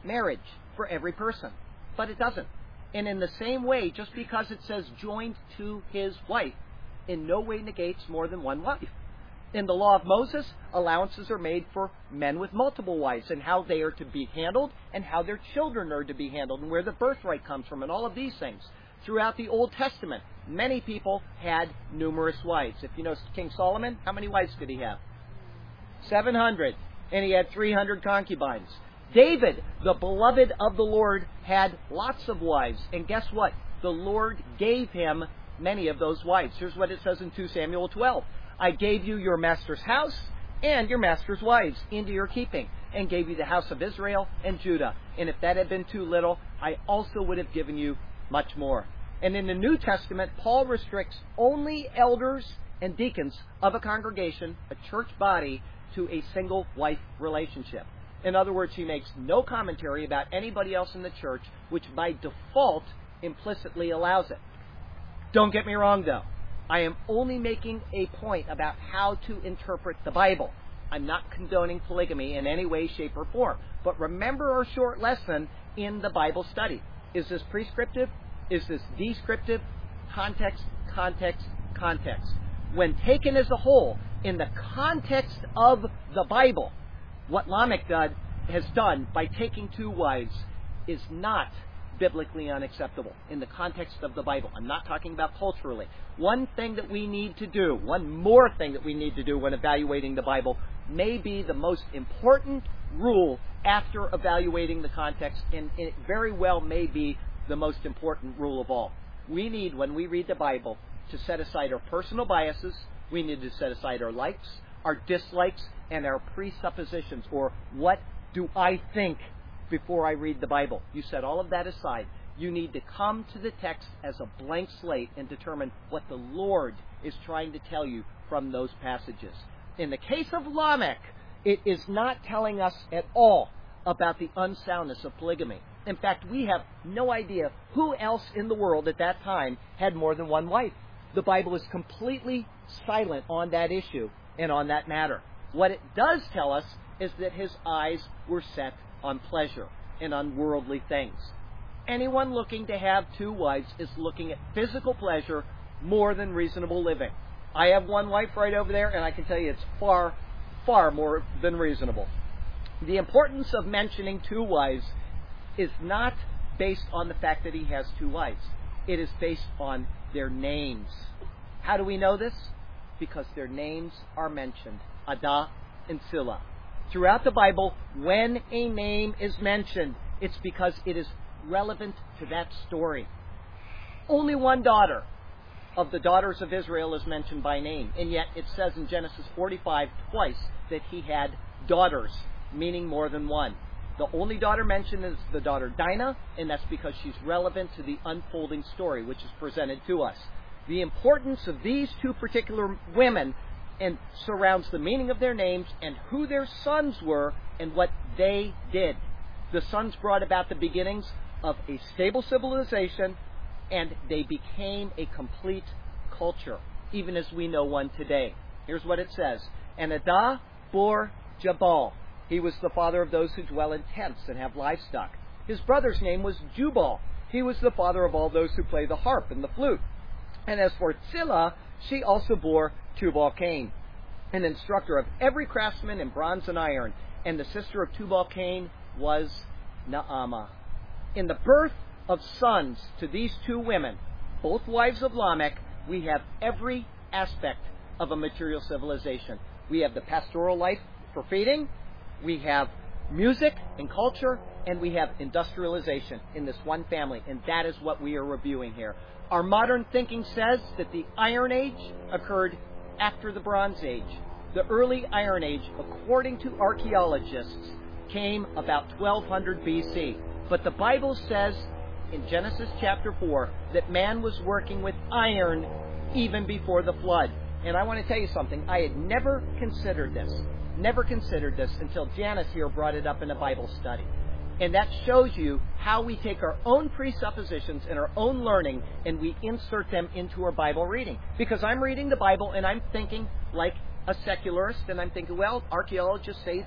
marriage for every person. But it doesn't. And in the same way, just because it says joined to his wife, in no way negates more than one wife. In the law of Moses, allowances are made for men with multiple wives and how they are to be handled and how their children are to be handled and where the birthright comes from and all of these things. Throughout the Old Testament, many people had numerous wives. If you know King Solomon, how many wives did he have? seven hundred. And he had three hundred concubines. David, the beloved of the Lord, had lots of wives. And guess what? The Lord gave him many of those wives. Here's what it says in Second Samuel twelve. I gave you your master's house and your master's wives into your keeping, and gave you the house of Israel and Judah. And if that had been too little, I also would have given you much more. And in the New Testament, Paul restricts only elders and deacons of a congregation, a church body, to a single wife relationship. In other words, he makes no commentary about anybody else in the church, which by default implicitly allows it. Don't get me wrong, though. I am only making a point about how to interpret the Bible. I'm not condoning polygamy in any way, shape, or form. But remember our short lesson in the Bible study. Is this prescriptive? Is this descriptive? Context, context, context. When taken as a whole, in the context of the Bible, what Lamech did, has done by taking two wives is not biblically unacceptable in the context of the Bible. I'm not talking about culturally. One thing that we need to do, one more thing that we need to do when evaluating the Bible, may be the most important rule after evaluating the context, and it very well may be the most important rule of all. We need, when we read the Bible, to set aside our personal biases. We need to set aside our likes, our dislikes, and our presuppositions, or what do I think before I read the Bible. You set all of that aside. You need to come to the text as a blank slate and determine what the Lord is trying to tell you from those passages. In the case of Lamech, it is not telling us at all about the unsoundness of polygamy. In fact, we have no idea who else in the world at that time had more than one wife. The Bible is completely silent on that issue and on that matter. What it does tell us is that his eyes were set on pleasure and on worldly things. Anyone looking to have two wives is looking at physical pleasure more than reasonable living. I have one wife right over there, and I can tell you it's far, far more than reasonable. The importance of mentioning two wives is not based on the fact that he has two wives. It is based on their names. How do we know this? Because their names are mentioned. Adah and Zillah. Throughout the Bible, when a name is mentioned, it's because it is relevant to that story. Only one daughter of the daughters of Israel is mentioned by name, and yet it says in Genesis forty-five twice that he had daughters, meaning more than one. The only daughter mentioned is the daughter Dinah, and that's because she's relevant to the unfolding story which is presented to us. The importance of these two particular women and surrounds the meaning of their names and who their sons were and what they did. The sons brought about the beginnings of a stable civilization, and they became a complete culture, even as we know one today. Here's what it says. And Adah bore Jabal. He was the father of those who dwell in tents and have livestock. His brother's name was Jubal. He was the father of all those who play the harp and the flute. And as for Zillah, she also bore Tubal-Cain, an instructor of every craftsman in bronze and iron. And the sister of Tubal-Cain was Naamah. In the birth of sons to these two women, both wives of Lamech, we have every aspect of a material civilization. We have the pastoral life for feeding, we have music and culture, and we have industrialization in this one family, and that is what we are reviewing here. Our modern thinking says that the Iron Age occurred after the Bronze Age. The early Iron Age, according to archaeologists, came about twelve hundred B C. But the Bible says in Genesis chapter four that man was working with iron even before the flood. And I want to tell you something. I had never considered this. Never considered this until Janice here brought it up in a Bible study. And that shows you how we take our own presuppositions and our own learning and we insert them into our Bible reading. Because I'm reading the Bible and I'm thinking like a secularist, and I'm thinking, well, archaeologists say that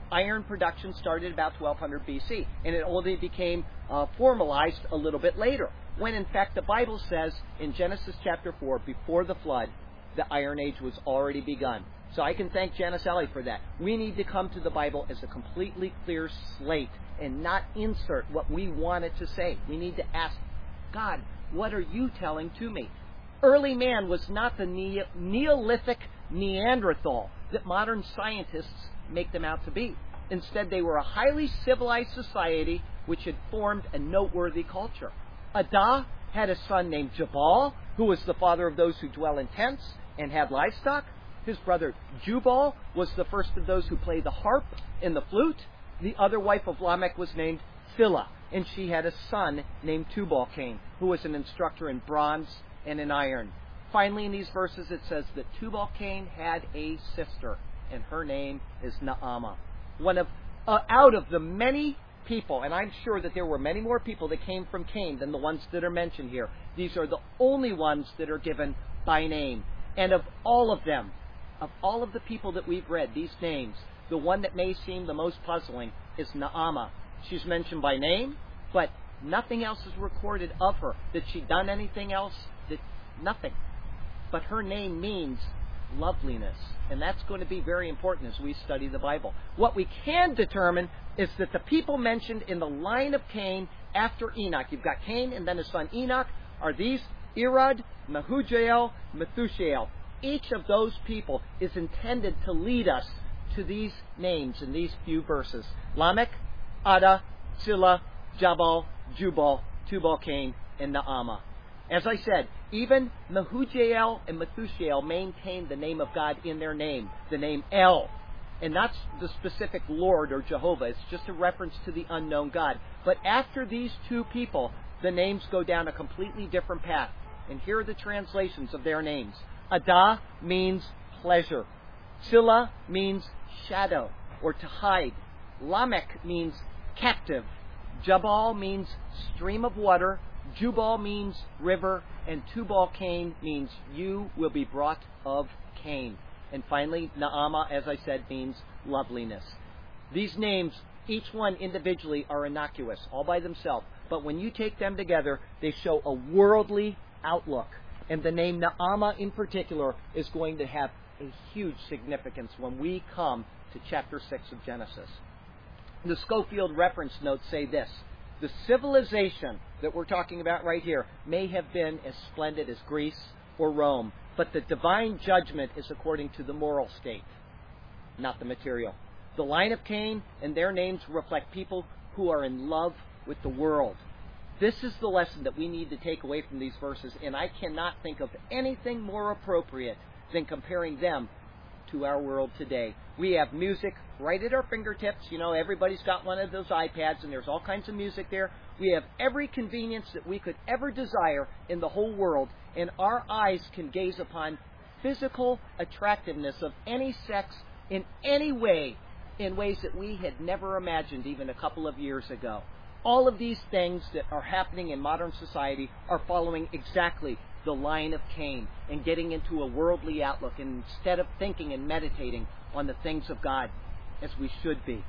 iron production started about twelve hundred B C, and it only became uh, formalized a little bit later, when in fact the Bible says in Genesis chapter four, before the flood, the Iron Age was already begun. So I can thank Janice Alley for that. We need to come to the Bible as a completely clear slate and not insert what we want it to say. We need to ask, God, what are you telling to me? Early man was not the ne- Neolithic Neanderthal that modern scientists make them out to be. Instead, they were a highly civilized society which had formed a noteworthy culture. Adah had a son named Jabal, who was the father of those who dwell in tents and had livestock. His brother Jubal was the first of those who played the harp and the flute. The other wife of Lamech was named Zillah, and she had a son named Tubal-Cain, who was an instructor in bronze and in iron. Finally, in these verses, it says that Tubal-Cain had a sister, and her name is Naamah. One of, uh, out of the many people, and I'm sure that there were many more people that came from Cain than the ones that are mentioned here. These are the only ones that are given by name. And of all of them, of all of the people that we've read, these names, the one that may seem the most puzzling is Naamah. She's mentioned by name, but nothing else is recorded of her. That she'd done anything else? That nothing. But her name means loveliness. And that's going to be very important as we study the Bible. What we can determine is that the people mentioned in the line of Cain after Enoch, you've got Cain and then his son Enoch, are these Irad, Mehujael, Methushael. Each of those people is intended to lead us to these names in these few verses. Lamech, Adah, Zillah, Jabal, Jubal, Tubal-Cain, and Naamah. As I said, even Mehujael and Methushael maintain the name of God in their name, the name El. And that's the specific Lord or Jehovah. It's just a reference to the unknown God. But after these two people, the names go down a completely different path. And here are the translations of their names. Adah means pleasure. Zillah means shadow or to hide. Lamech means captive. Jabal means stream of water. Jubal means river. And Tubal-Cain means you will be brought of Cain. And finally, Naamah, as I said, means loveliness. These names, each one individually, are innocuous, all by themselves. But when you take them together, they show a worldly outlook. And the name Naamah in particular is going to have a huge significance when we come to chapter six of Genesis. The Schofield reference notes say this: the civilization that we're talking about right here may have been as splendid as Greece or Rome, but the divine judgment is according to the moral state, not the material. The line of Cain and their names reflect people who are in love with the world. This is the lesson that we need to take away from these verses, and I cannot think of anything more appropriate than comparing them to our world today. We have music right at our fingertips. You know, everybody's got one of those iPads, and there's all kinds of music there. We have every convenience that we could ever desire in the whole world, and our eyes can gaze upon physical attractiveness of any sex in any way, in ways that we had never imagined even a couple of years ago. All of these things that are happening in modern society are following exactly the line of Cain and getting into a worldly outlook instead of thinking and meditating on the things of God as we should be.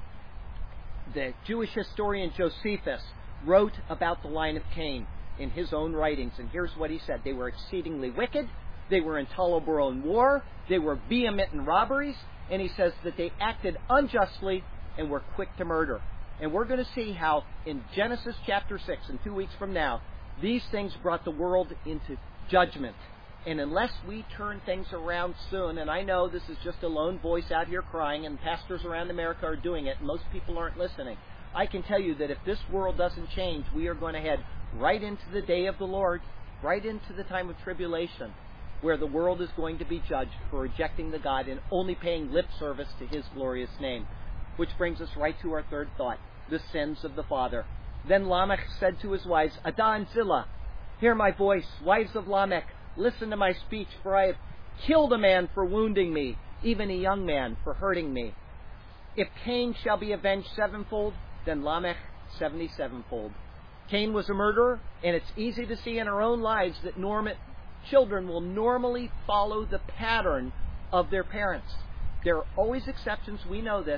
The Jewish historian Josephus wrote about the line of Cain in his own writings, and here's what he said: they were exceedingly wicked, they were intolerable in war, they were vehement in robberies, and he says that they acted unjustly and were quick to murder. And we're going to see how in Genesis chapter six, in two weeks from now, these things brought the world into judgment. And unless we turn things around soon, and I know this is just a lone voice out here crying, and pastors around America are doing it, and most people aren't listening, I can tell you that if this world doesn't change, we are going to head right into the day of the Lord, right into the time of tribulation, where the world is going to be judged for rejecting the God and only paying lip service to His glorious name. Which brings us right to our third thought: the sins of the father. Then Lamech said to his wives, Adah and Zillah, hear my voice, wives of Lamech, listen to my speech, for I have killed a man for wounding me, even a young man for hurting me. If Cain shall be avenged sevenfold, then Lamech seventy-sevenfold. Cain was a murderer, and it's easy to see in our own lives that norm- children will normally follow the pattern of their parents. There are always exceptions, we know this.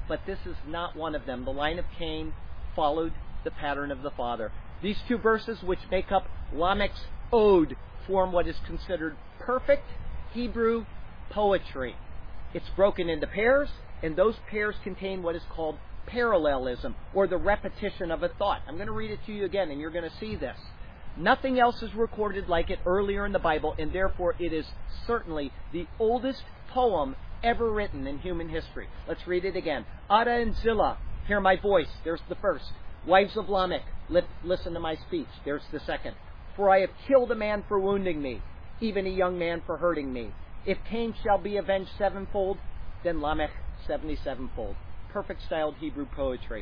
but this is not one of them. The line of Cain followed the pattern of the father. These two verses, which make up Lamech's ode, form what is considered perfect Hebrew poetry. It's broken into pairs, and those pairs contain what is called parallelism, or the repetition of a thought. I'm going to read it to you again, and you're going to see this. Nothing else is recorded like it earlier in the Bible, and therefore it is certainly the oldest poem ever written in human history. Let's read it again. Ada and Zillah, hear my voice. There's the first. Wives of Lamech, li- listen to my speech. There's the second. For I have killed a man for wounding me, even a young man for hurting me. If Cain shall be avenged sevenfold, then Lamech seventy-sevenfold. Perfect styled Hebrew poetry.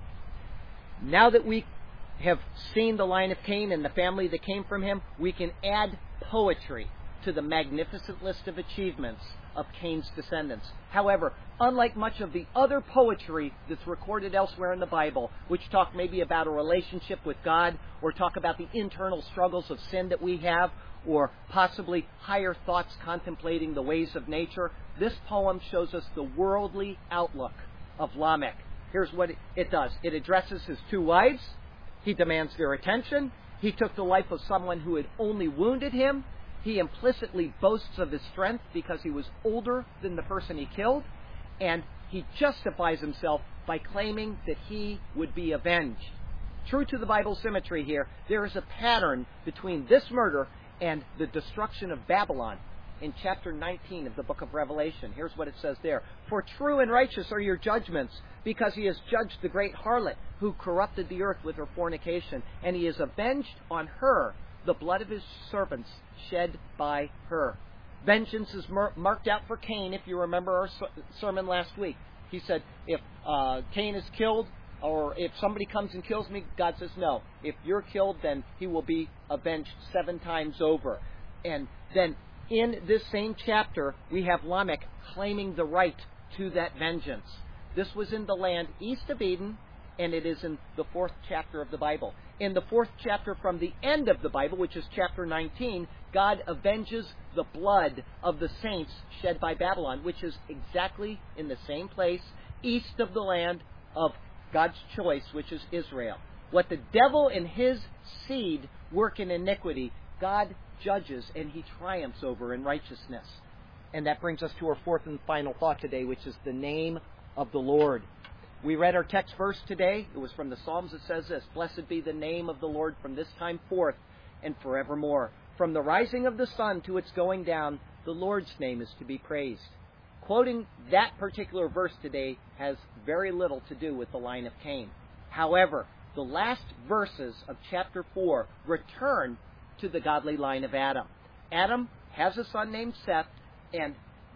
Now that we have seen the line of Cain and the family that came from him, we can add poetry to the magnificent list of achievements of Cain's descendants. However, unlike much of the other poetry that's recorded elsewhere in the Bible, which talk maybe about a relationship with God, or talk about the internal struggles of sin that we have, or possibly higher thoughts contemplating the ways of nature, this poem shows us the worldly outlook of Lamech. Here's what it does. It addresses his two wives. He demands their attention. He took the life of someone who had only wounded him. He implicitly boasts of his strength because he was older than the person he killed. And he justifies himself by claiming that he would be avenged. True to the Bible symmetry here, there is a pattern between this murder and the destruction of Babylon in chapter nineteen of the book of Revelation. Here's what it says there. For true and righteous are your judgments, because he has judged the great harlot who corrupted the earth with her fornication, and he has avenged on her the blood of his servants shed by her. Vengeance is mar- marked out for Cain, if you remember our ser- sermon last week. He said, if uh, Cain is killed, or if somebody comes and kills me, God says, no. If you're killed, then he will be avenged seven times over. And then in this same chapter, we have Lamech claiming the right to that vengeance. This was in the land east of Eden, and it is in the fourth chapter of the Bible. In the fourth chapter from the end of the Bible, which is chapter nineteen, God avenges the blood of the saints shed by Babylon, which is exactly in the same place east of the land of God's choice, which is Israel. What the devil and his seed work in iniquity, God judges and he triumphs over in righteousness. And that brings us to our fourth and final thought today, which is the name of the Lord. We read our text verse today. It was from the Psalms. It says this: Blessed be the name of the Lord from this time forth and forevermore. From the rising of the sun to its going down, the Lord's name is to be praised. Quoting that particular verse today has very little to do with the line of Cain. However, the last verses of chapter four return to the godly line of Adam. Adam has a son named Seth, and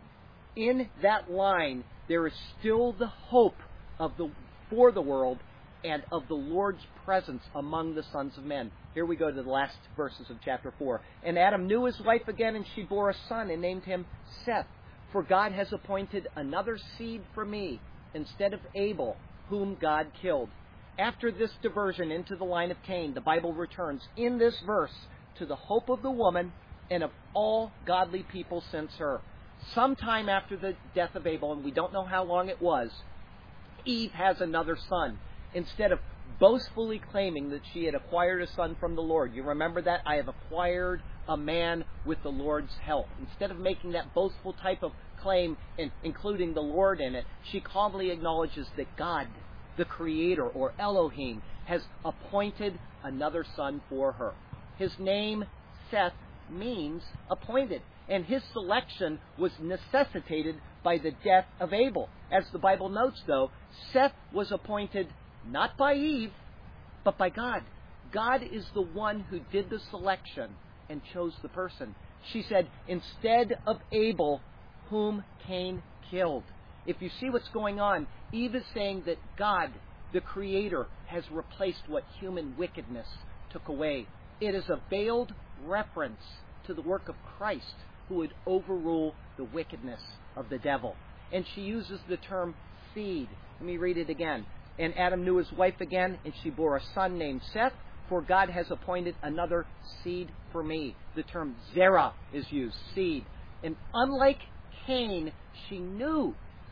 in that line there is still the hope of the for the world and of the Lord's presence among the sons of men. Here we go to the last verses of chapter four. And Adam knew his wife again, and she bore a son and named him Seth. For God has appointed another seed for me instead of Abel, whom God killed. After this diversion into the line of Cain, the Bible returns in this verse to the hope of the woman and of all godly people since her. Sometime after the death of Abel, and we don't know how long it was, Eve has another son. Instead of boastfully claiming that she had acquired a son from the Lord. You remember that? I have acquired a man with the Lord's help. Instead of making that boastful type of claim, and including the Lord in it, she calmly acknowledges that God, the Creator, or Elohim, has appointed another son for her. His name, Seth, means appointed. And his selection was necessitated by the death of Abel. As the Bible notes, though, Seth was appointed not by Eve, but by God. God is the one who did the selection and chose the person. She said, instead of Abel, whom Cain killed. If you see what's going on, Eve is saying that God, the Creator, has replaced what human wickedness took away. It is a veiled reference to the work of Christ, who would overrule the wickedness of the devil. And she uses the term seed. Let me read it again. And Adam knew his wife again, and she bore a son named Seth, for God has appointed another seed for me. The term zerah is used, seed. And unlike Cain, she knew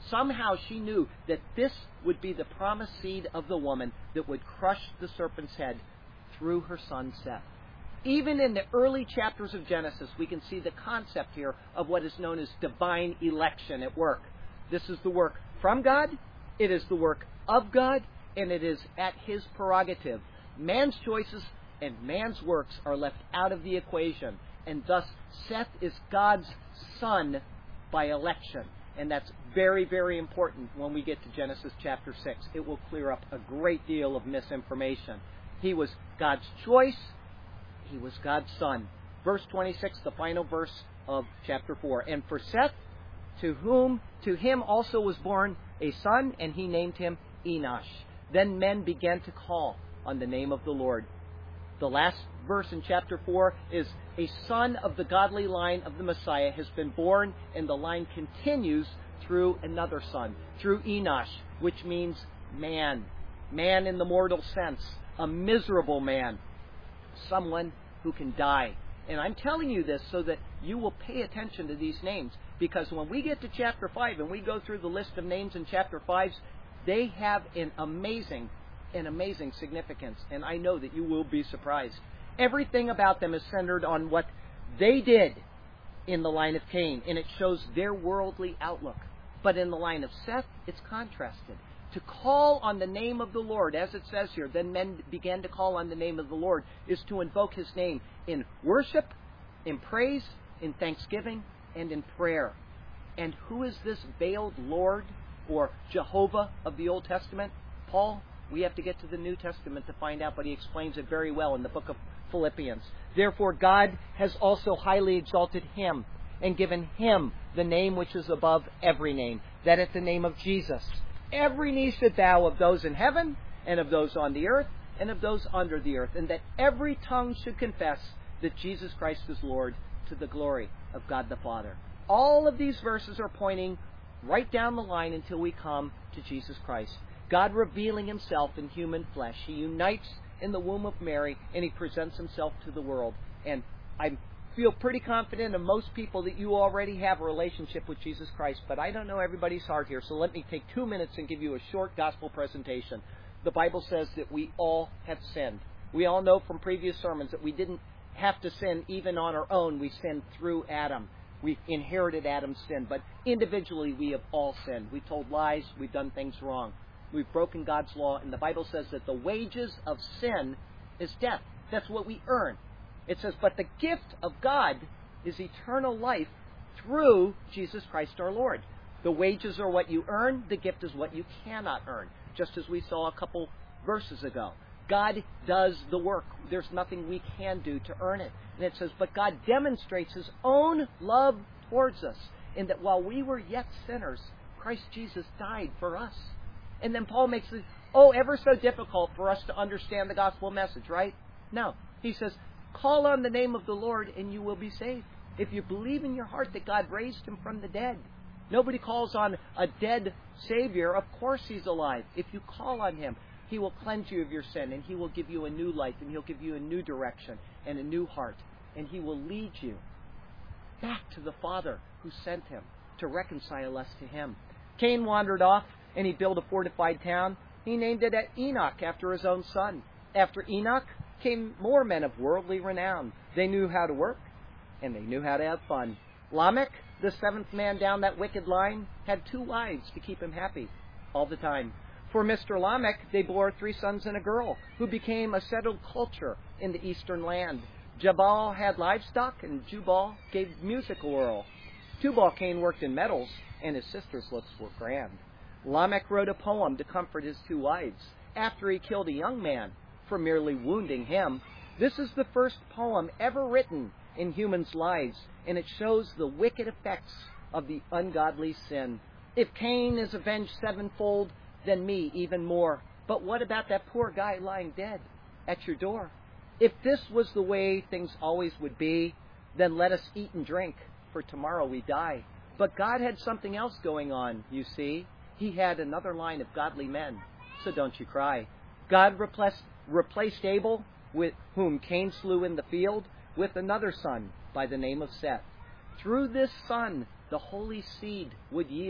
Somehow she knew that this would be the promised seed of the woman that would crush the serpent's head through her son Seth. Even in the early chapters of Genesis, we can see the concept here of what is known as divine election at work. This is the work from God, it is the work of God, and it is at His prerogative. Man's choices and man's works are left out of the equation, and thus Seth is God's son by election. And that's very, very important when we get to Genesis chapter six. It will clear up a great deal of misinformation. He was God's choice. He was God's son. Verse twenty-six, the final verse of chapter four. And for Seth, to whom, to him also was born a son, and he named him Enosh. Then men began to call on the name of the Lord. The last verse in chapter four is a son of the godly line of the Messiah has been born, and the line continues through another son, through Enosh, which means man. Man in the mortal sense, a miserable man, someone who can die. And I'm telling you this so that you will pay attention to these names, because when we get to chapter five and we go through the list of names in chapter five, they have an amazing, an amazing significance, and I know that you will be surprised. Everything about them is centered on what they did in the line of Cain, and it shows their worldly outlook. But in the line of Seth, it's contrasted. To call on the name of the Lord, as it says here, then men began to call on the name of the Lord, is to invoke His name in worship, in praise, in thanksgiving, and in prayer. And who is this veiled Lord or Jehovah of the Old Testament? Paul, we have to get to the New Testament to find out, but he explains it very well in the book of Philippians. Therefore God has also highly exalted Him and given Him the name which is above every name, that at the name of Jesus every knee should bow, of those in heaven and of those on the earth and of those under the earth, and that every tongue should confess that Jesus Christ is Lord, to the glory of God the Father. All of these verses are pointing right down the line until we come to Jesus Christ. God revealing Himself in human flesh. He unites in the womb of Mary, and He presents Himself to the world. And I feel pretty confident of most people that you already have a relationship with Jesus Christ, but I don't know everybody's heart here, so let me take two minutes and give you a short gospel presentation. The Bible says that we all have sinned. We all know from previous sermons that we didn't have to sin even on our own. We sinned through Adam. We inherited Adam's sin, but individually we have all sinned. We've told lies. We've done things wrong. We've broken God's law, and the Bible says that the wages of sin is death. That's what we earn. It says, but the gift of God is eternal life through Jesus Christ our Lord. The wages are what you earn. The gift is what you cannot earn, just as we saw a couple verses ago. God does the work. There's nothing we can do to earn it. And it says, but God demonstrates His own love towards us, in that while we were yet sinners, Christ Jesus died for us. And then Paul makes it, oh, ever so difficult for us to understand the gospel message, right? No. He says, call on the name of the Lord and you will be saved. If you believe in your heart that God raised Him from the dead. Nobody calls on a dead Savior. Of course He's alive. If you call on Him, He will cleanse you of your sin, and He will give you a new life, and He'll give you a new direction and a new heart, and He will lead you back to the Father who sent Him to reconcile us to Him. Cain wandered off, and he built a fortified town. He named it Enoch after his own son. After Enoch came more men of worldly renown. They knew how to work, and they knew how to have fun. Lamech, the seventh man down that wicked line, had two wives to keep him happy all the time. For Mister Lamech, they bore three sons and a girl, who became a settled culture in the eastern land. Jabal had livestock, and Jubal gave music a whirl. Tubal-Cain worked in metals, and his sister's looks were grand. Lamech wrote a poem to comfort his two wives, after he killed a young man for merely wounding him. This is the first poem ever written in humans' lives, and it shows the wicked effects of the ungodly sin. If Cain is avenged sevenfold, then me even more. But what about that poor guy lying dead at your door? If this was the way things always would be, then let us eat and drink, for tomorrow we die. But God had something else going on, you see. He had another line of godly men, so don't you cry. God replaced, replaced Abel, with whom Cain slew in the field, with another son by the name of Seth. Through this son, the holy seed would yield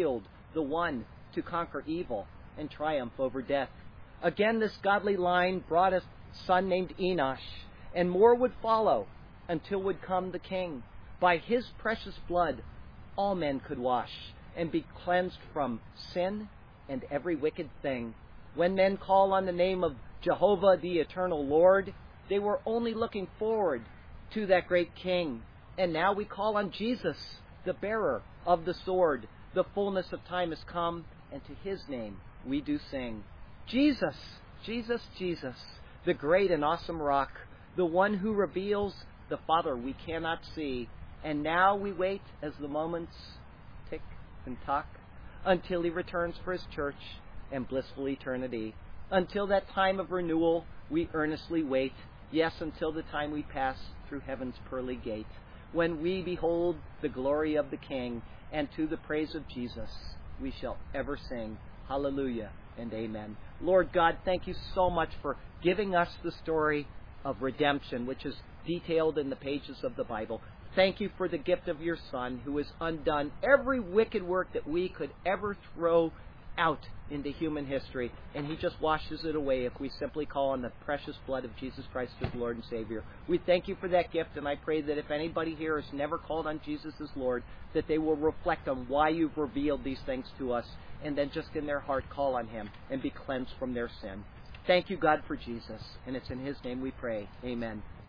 the one to conquer evil and triumph over death. Again, this godly line brought a son named Enosh, and more would follow until would come the King. By his precious blood, all men could wash and be cleansed from sin and every wicked thing. When men call on the name of Jehovah, the eternal Lord, they were only looking forward to that great King. And now we call on Jesus, the bearer of the sword. The fullness of time has come, and to his name we do sing. Jesus, Jesus, Jesus, the great and awesome rock, the one who reveals the Father we cannot see. And now we wait as the moments tick and tock until he returns for his church and blissful eternity. Until that time of renewal, we earnestly wait. Yes, until the time we pass through heaven's pearly gate, when we behold the glory of the King, and to the praise of Jesus we shall ever sing. Hallelujah and amen. Lord God, thank you so much for giving us the story of redemption, which is detailed in the pages of the Bible. Thank you for the gift of your Son, who has undone every wicked work that we could ever throw out into human history, and he just washes it away if we simply call on the precious blood of Jesus Christ as Lord and Savior. We thank you for that gift, and I pray that if anybody here has never called on Jesus as Lord, that they will reflect on why you've revealed these things to us, and then just in their heart call on him and be cleansed from their sin. Thank you, God, for Jesus, and it's in his name we pray. Amen.